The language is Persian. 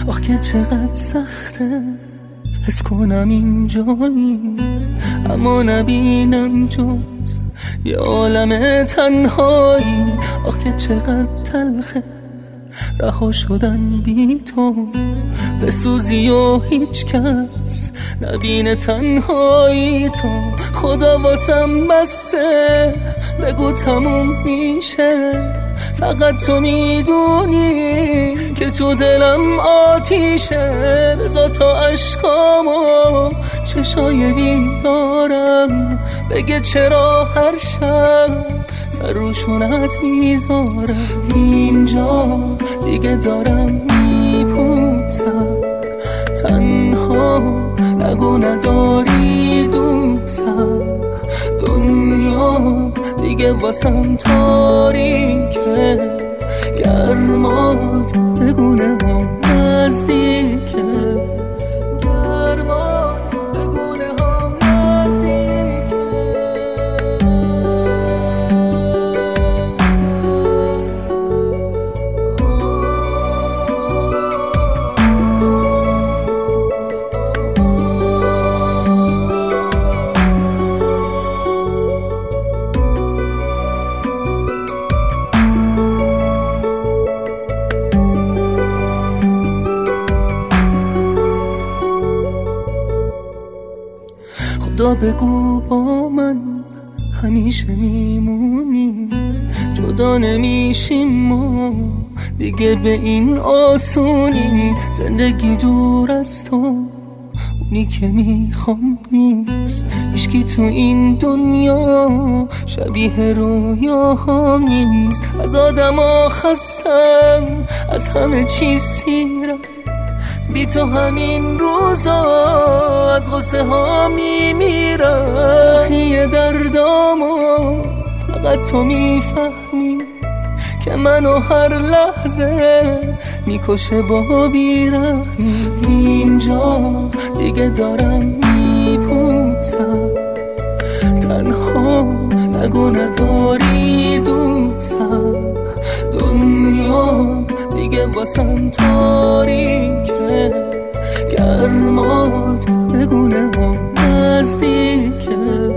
آخ که چقدر سخته حس کنم اینجایی اما نبینم جز یه عالم تنهایی. آخ که چقدر تلخه رها شدن بی تو، بسوزی و هیچ کس نبینه تنهایی تو. خدا واسم بسته بگو تموم میشه، فقط تو میدونی که تو دلم آتیشه. بذار تا عشقامو چشای بیدارم بگه چرا هر شب سر روشونت میذارم. اینجا دیگه دارم میپوسم، تنها نگو نداری دوستم. دنیا دیگه واسم تاریکه، گرمات بگونه هم نزدیکه. گرمات بگونه هم نزدیکه. خدا بگو با من همیشه میمونی، جدا نمیشیم ما دیگه به این آسونی. زندگی دور از تو اونی که میخوام نیست، هیچکی تو این دنیا شبیه رویاهام نیست. از آدما خستم، از همه چیز سیرم، بی تو همین روزا از غصه ها میمیرم. تخیه دردامو فقط تو میفهمی که منو هر لحظه میکشه با بیرحمی. اینجا دیگه دارم میپوسم، تنها نگو نداری دوستم. دنیا دیگه واسم تاریکه، گرمات بگونه هم نزدیکه.